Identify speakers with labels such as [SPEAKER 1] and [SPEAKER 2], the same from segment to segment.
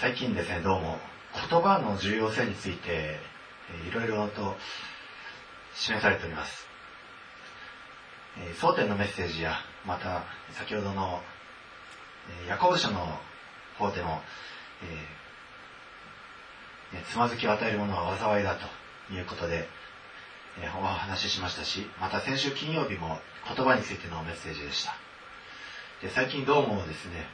[SPEAKER 1] 最近ですね、どうも言葉の重要性についていろいろと示されております。蒼天のメッセージや、また先ほどのヤコブ書の方でも、つまずきを与えるものは災いだということでお話ししましたし、また先週金曜日も言葉についてのメッセージでした。で、最近どうもですね、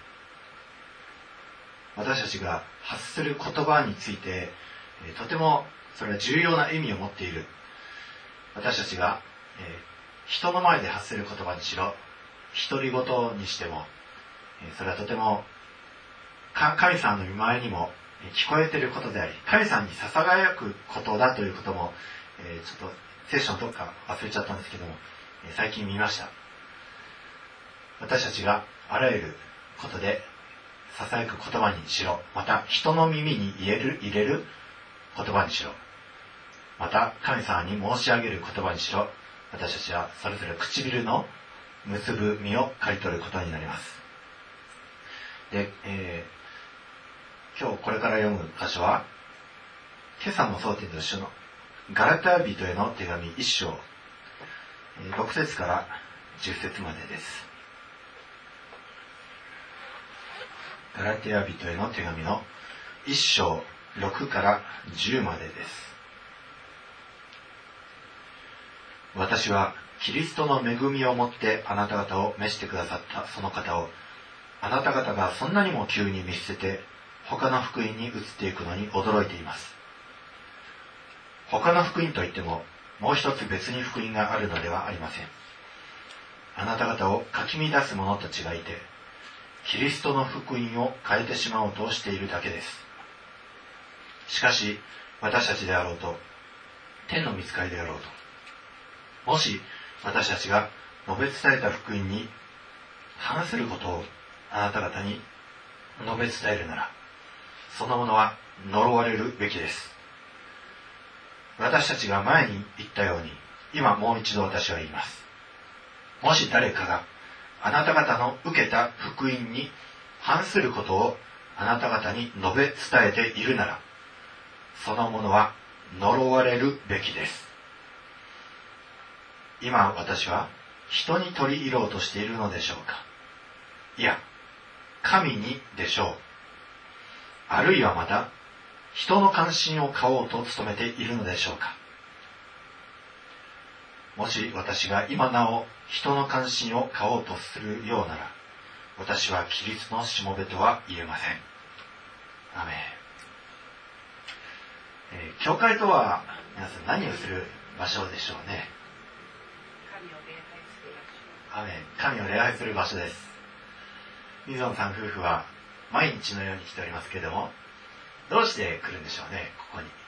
[SPEAKER 1] 私たちが発する言葉についてとてもそれは重要な意味を持っている。私たちが人の前で発する言葉にしろ、独り言にしても、それはとても神様の御前にも聞こえていることであり、神様にささがやくことだということも、ちょっと聖書のどっか忘れちゃったんですけども、最近見ました。私たちがあらゆることでささやく言葉にしろ、また人の耳に入れる言葉にしろ、また神様に申し上げる言葉にしろ、私たちはそれぞれ唇の結ぶ実を刈り取ることになります。で、今日これから読む箇所は、今朝の蒼天と一緒のガラテヤ人への手紙1章、6節から10節までです。ガラテヤ人への手紙の1章6から10までです。私はキリストの恵みをもってあなた方を召してくださったその方を、あなた方がそんなにも急に見捨てて他の福音に移っていくのに驚いています。他の福音といってももう一つ別に福音があるのではありません。あなた方をかき乱す者たちがいて、キリストの福音を変えてしまおうとしているだけです。しかし私たちであろうと、天の御使いであろうと、もし私たちが述べ伝えた福音に反することをあなた方に述べ伝えるなら、そのものは呪われるべきです。私たちが前に言ったように、今もう一度私は言います。もし誰かがあなた方の受けた福音に反することをあなた方に述べ伝えているなら、そのものは呪われるべきです。今私は人に取り入ろうとしているのでしょうか。いや、神にでしょう。あるいはまた人の関心を買おうと努めているのでしょうか。もし私が今なお人の関心を買おうとするようなら、私はキリストのしもべとは言えません。アメン。教会とは皆さん何をする場所でしょうね。アメン。神を礼拝する場所です。水野さん夫婦は毎日のように来ておりますけれども、どうして来るんでしょうね、ここに。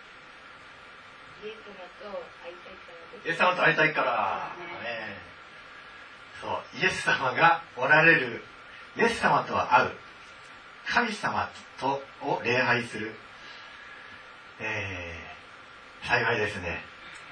[SPEAKER 1] イエス様と会いたいから。そう、イエス様がおられる、イエス様とは会う、神様とを礼拝する、幸いですね。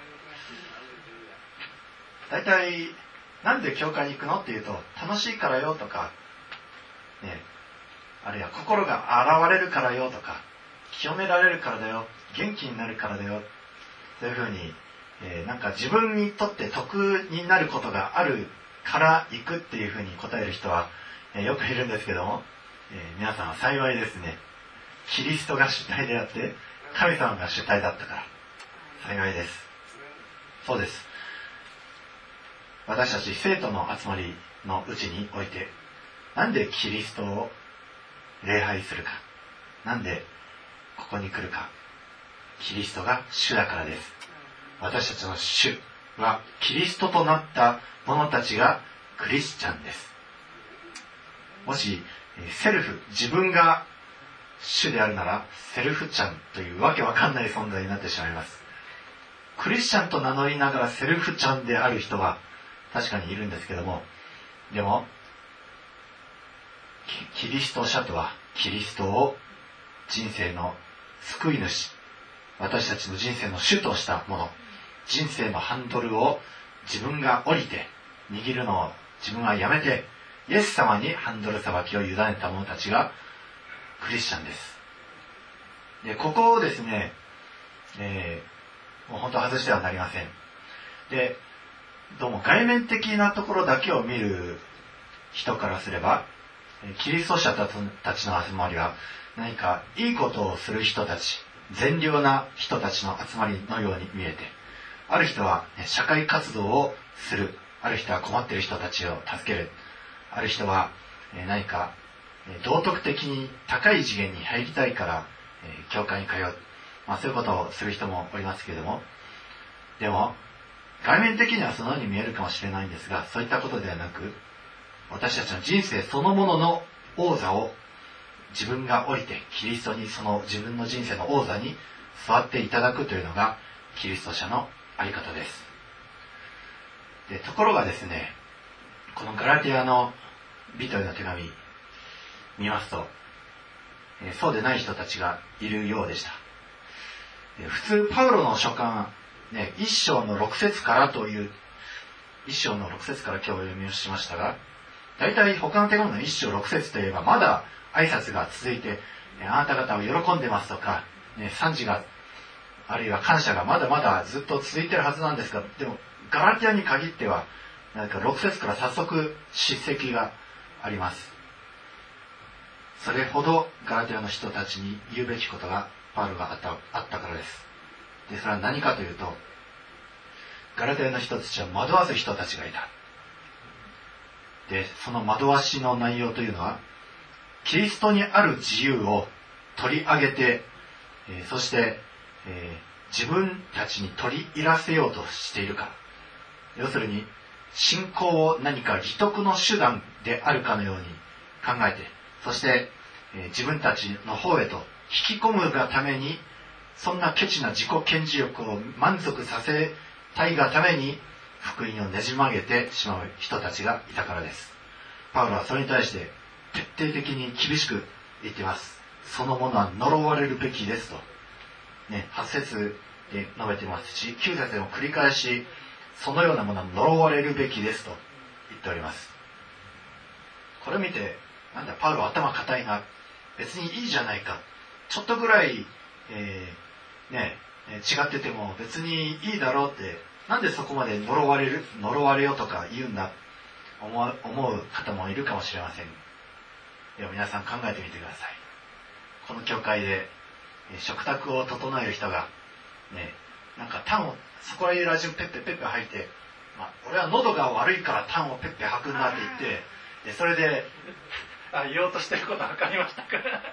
[SPEAKER 1] だいたいなんで教会に行くのっていうと、楽しいからよとか、ね、あるいは心が現れるからよとか、清められるからだよ、元気になるからだよ、そういうふうに、なんか自分にとって得になることがあるから行くっていうふうに答える人は、よくいるんですけども、皆さんは幸いですね。キリストが主体であって神様が主体だったから幸いです。そうです。私たち生徒の集まりのうちにおいて、なんでキリストを礼拝するか、なんでここに来るか、キリストが主だからです。私たちの主はキリストとなった者たちがクリスチャンです。もしセルフ、自分が主であるならセルフチャンというわけわかんない存在になってしまいます。クリスチャンと名乗りながらセルフチャンである人は確かにいるんですけども、でもキリスト者とはキリストを人生の救い主、私たちの人生の主としたもの、人生のハンドルを自分が降りて握るのを自分はやめて、イエス様にハンドルさばきを委ねた者たちがクリスチャンです。 で、ここをですね、もう本当外してはなりません。で、どうも外面的なところだけを見る人からすれば、キリスト者たちの集まりは何かいいことをする人たち、善良な人たちの集まりのように見えて、ある人は社会活動をする、ある人は困っている人たちを助ける、ある人は何か道徳的に高い次元に入りたいから教会に通う、そういうことをする人もおりますけれども、でも外面的にはそのように見えるかもしれないんですが、そういったことではなく、私たちの人生そのものの王座を自分が降りてキリストにその自分の人生の王座に座っていただくというのがキリスト者のあり方です。で、ところがですね、このガラティアの人への手紙見ますと、そうでない人たちがいるようでした。普通パウロの書簡、1章の6節からという、1章の6節から今日お読みをしましたが、大体他の手紙の1章6節といえばまだ挨拶が続いて、あなた方を喜んでますとか、賛辞が、あるいは感謝がまだまだずっと続いているはずなんですが、でもガラティアに限っては、なんか6節から早速叱責があります。それほどガラティアの人たちに言うべきことがパウロがあったからです。で、それは何かというと、ガラティアの人たちは惑わす人たちがいた。で、その惑わしの内容というのは、キリストにある自由を取り上げて、そして、自分たちに取り入らせようとしているから。要するに、信仰を何か利得の手段であるかのように考えて、そして、自分たちの方へと引き込むがために、そんなケチな自己顕示欲を満足させたいがために、福音をねじ曲げてしまう人たちがいたからです。パウロはそれに対して徹底的に厳しく言っています。そのものは呪われるべきですと、8節で述べていますし、9節でも繰り返し、そのようなものは呪われるべきですと言っております。これを見て、なんだパウロ頭固いな、別にいいじゃないか、ちょっとぐらい、違ってても別にいいだろうって、なんでそこまで呪われよとか言うんだ思う方もいるかもしれません。では皆さん考えてみてください。この教会で食卓を整える人がなんか痰をそこら中ペッペペッペ吐いて、俺は喉が悪いから痰をペッペ吐くんだって言って、それで言おうとしてること分かりましたか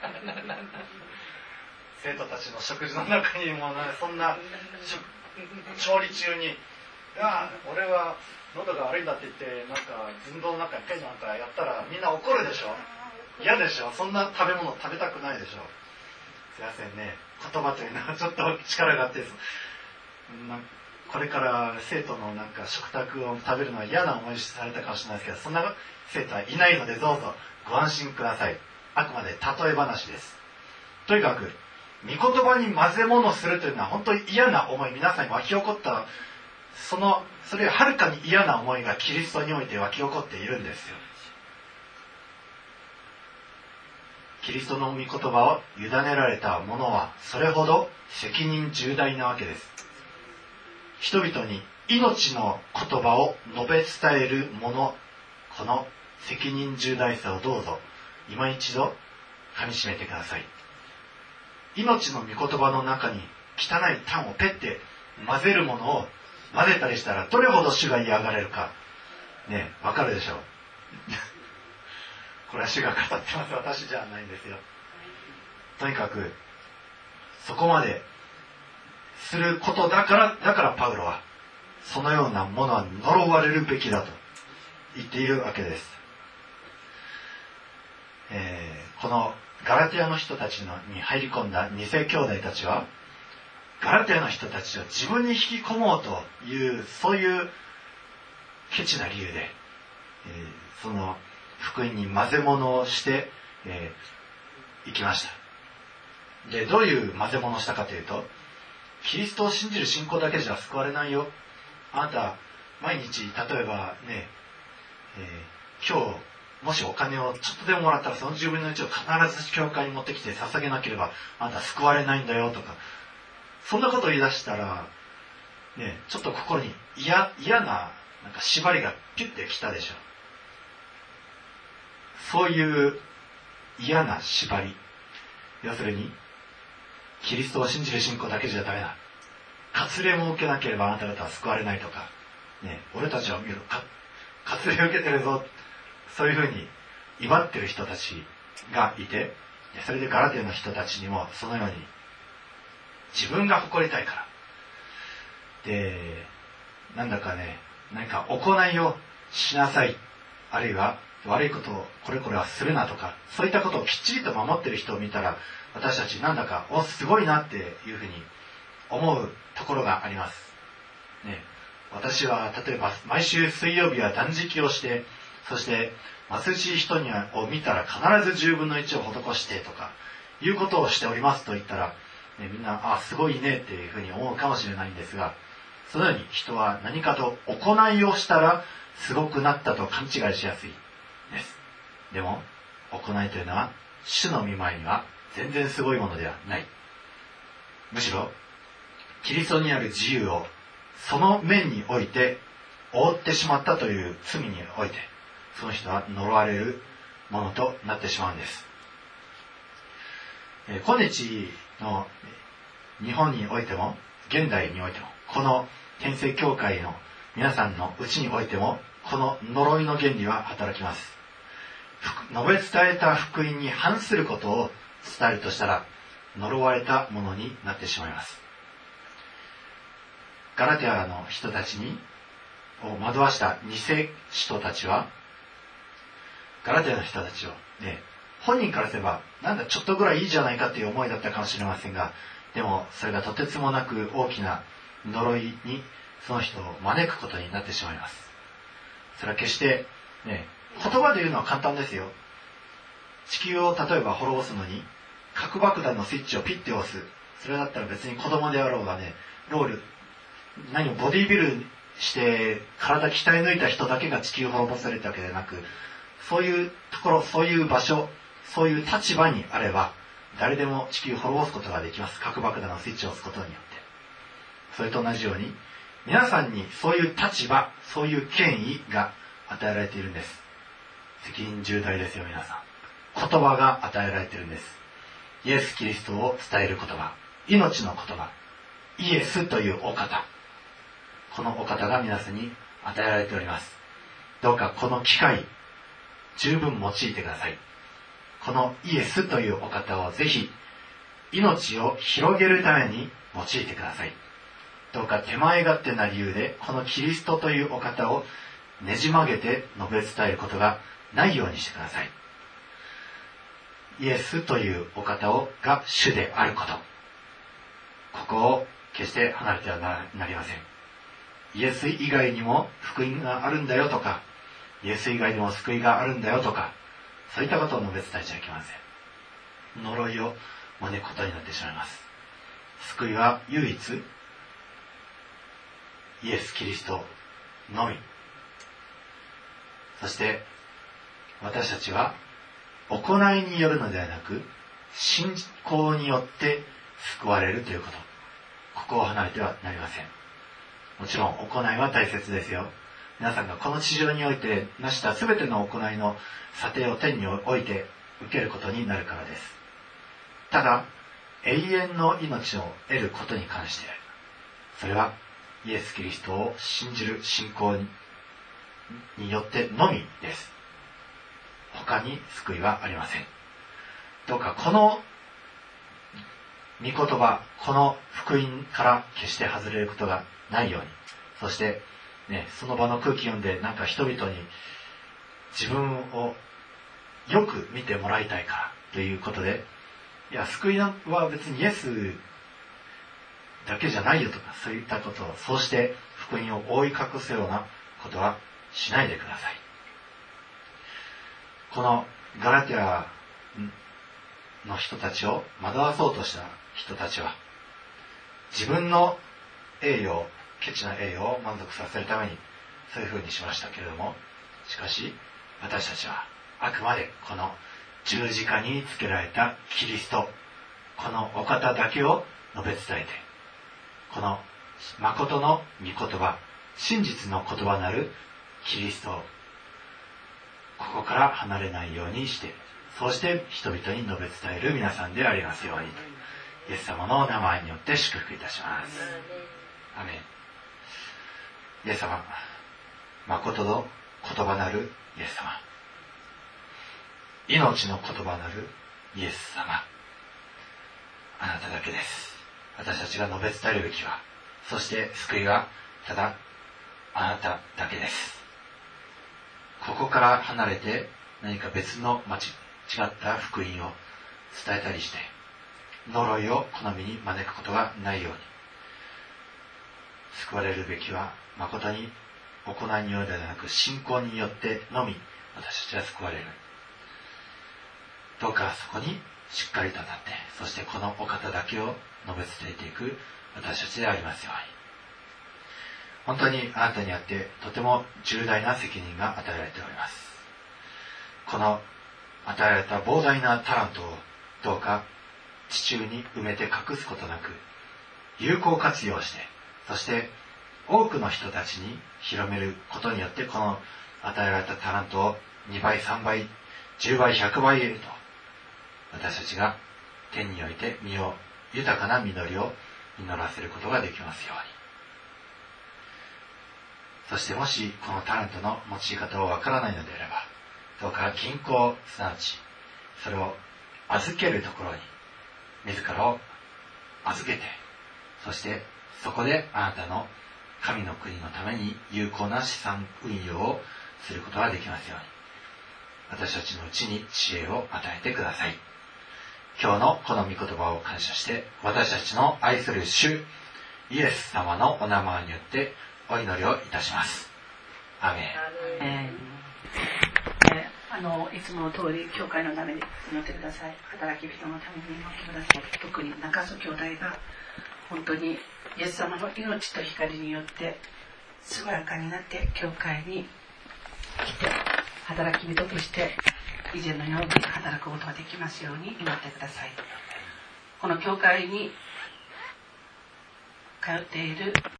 [SPEAKER 1] 生徒たちの食事の中にもそんな調理中に俺は喉が悪いんだって言ってなんか寸胴の中にペンなんかやったらみんな怒るでしょ。嫌でしょ。そんな食べ物食べたくないでしょ。すいませんね、言葉というのはちょっと力があって、これから生徒のなんか食卓を食べるのは嫌な思いされたかもしれないですけど、そんな生徒はいないのでどうぞご安心ください。あくまで例え話です。とにかく御言葉に混ぜ物するというのは本当に嫌な思い、皆さんに湧き起こったそれよりはるかに嫌な思いがキリストにおいて湧き起こっているんですよ。キリストの御言葉を委ねられた者はそれほど責任重大なわけです。人々に命の言葉を述べ伝える者、この責任重大さをどうぞ今一度噛みしめてください。命の御言葉の中に汚い痰をペッて混ぜるものを混ぜたりしたらどれほど主が嫌がれるかわかるでしょうこれは主が語ってます。私じゃないんですよ。とにかくそこまですることだからパウロはそのようなものは呪われるべきだと言っているわけです。このガラティアの人たちに入り込んだ偽兄弟たちは、ガラティアの人たちを自分に引き込もうというそういうケチな理由で、その福音に混ぜ物をして、いきました。で、どういう混ぜ物をしたかというと、キリストを信じる信仰だけじゃ救われないよ。あなた毎日例えば今日もしお金をちょっとでももらったらその10分の1を必ず教会に持ってきて捧げなければあなた救われないんだよとか、そんなことを言い出したら、ね、ちょっと心に嫌な、なんか縛りがピュッてきたでしょ。そういう嫌な縛り。要するに、キリストを信じる信仰だけじゃダメだ。割礼も受けなければあなた方は救われないとか、ね、俺たちは割礼受けてるぞ。そういうふうに威張ってる人たちがいて、それでガラテヤの人たちにもそのように自分が誇りたいから。で、なんだかね、何か行いをしなさい。あるいは悪いことをこれこれはするなとか、そういったことをきっちりと守っている人を見たら、私たちなんだか、すごいなっていうふうに思うところがあります。ね、私は例えば毎週水曜日は断食をして、そして貧しい人を見たら必ず10分の1を施してとかいうことをしておりますと言ったら、ね、みんなすごいねっていうふうに思うかもしれないんですが、そのように人は何かと行いをしたらすごくなったと勘違いしやすいです。でも行いというのは主の御前には全然すごいものではない。むしろキリストにある自由をその面において覆ってしまったという罪において、その人は呪われるものとなってしまうんです。今日の日本においても現代においても、この天聖教会の皆さんのうちにおいても、この呪いの原理は働きます。述べ伝えた福音に反することを伝えるとしたら、呪われたものになってしまいます。ガラテヤの人たちを惑わした偽使徒たちは、ガラテヤの人たちを、ね、本人からすればなんだちょっとぐらいいいじゃないかっていう思いだったかもしれませんが、でもそれがとてつもなく大きな呪いにその人を招くことになってしまいます。それは決して、ね、言葉で言うのは簡単ですよ。地球を例えば滅ぼすのに核爆弾のスイッチをピッて押す。それだったら別に子供であろうがね、ボディービルして体鍛え抜いた人だけが地球を滅ぼされたわけではなく、そういうところ、そういう場所、そういう立場にあれば誰でも地球を滅ぼすことができます。核爆弾のスイッチを押すことによって。それと同じように皆さんにそういう立場、そういう権威が与えられているんです。責任重大ですよ皆さん。言葉が与えられているんです。イエス・キリストを伝える言葉、命の言葉、イエスというお方、このお方が皆さんに与えられております。どうかこの機会十分用いてください。このイエスというお方をぜひ命を広げるために用いてください。どうか手前勝手な理由でこのキリストというお方をねじ曲げて述べ伝えることがないようにしてください。イエスというお方が主であること、ここを決して離れてはなりません。イエス以外にも福音があるんだよとか、イエス以外にも救いがあるんだよとか、そういったことを述べ伝えちゃいけません。呪いを招くことになってしまいます。救いは唯一イエス・キリストのみ。そして私たちは行いによるのではなく信仰によって救われるということ、ここを離れてはなりません。もちろん行いは大切ですよ。皆さんがこの地上において成した全ての行いの査定を天において受けることになるからです。ただ永遠の命を得ることに関して、それはイエス・キリストを信じる信仰によってのみです。他に救いはありません。どうかこの御言葉、この福音から決して外れることがないように、そしてね、その場の空気読んでなんか人々に自分をよく見てもらいたいからということで、いや救いは別にイエスだけじゃないよとか、そういったことを、そうして福音を覆い隠すようなことはしないでください。このガラテヤの人たちを惑わそうとした人たちは、自分の栄誉、ケチな栄誉を満足させるためにそういうふうにしましたけれども、しかし私たちはあくまでこの十字架につけられたキリスト、このお方だけを述べ伝えて、この誠の御言葉、真実の言葉なるキリストをここから離れないようにして、そうして人々に述べ伝える皆さんでありますようにと、イエス様の名前によって祝福いたします。アメン。イエス様、誠の言葉なるイエス様、命の言葉なるイエス様、あなただけです。私たちが述べ伝えるべきは、そして救いはただあなただけです。ここから離れて何か別の違った福音を伝えたりして、呪いを好みに招くことがないように、救われるべきは誠に行いによるではなく信仰によってのみ私たちは救われる。どうかそこにしっかりと立って、そしてこのお方だけを述べ伝えていく私たちでありますように。本当にあなたにあってとても重大な責任が与えられております。この与えられた膨大なタラントをどうか地中に埋めて隠すことなく有効活用して、そして多くの人たちに広めることによって、この与えられたタラントを2倍、3倍、10倍、100倍得ると、私たちが天において豊かな実りを実らせることができますように。そしてもしこのタラントの用い方をわからないのであれば、どうか銀行、すなわちそれを預けるところに自らを預けて、そしてそこであなたの神の国のために有効な資産運用をすることができますように、私たちのうちに知恵を与えてください。今日のこの御言葉を感謝して、私たちの愛する主イエス様のお名前によってお祈りをいたします。アメン。
[SPEAKER 2] いつもの通り教会のために祈ってください。働き人のために祈ってください。特に中曽兄弟が本当にイエス様の命と光によって健やかになって教会に来て働き人として以前のように働くことができますように祈ってください。この教会に通っている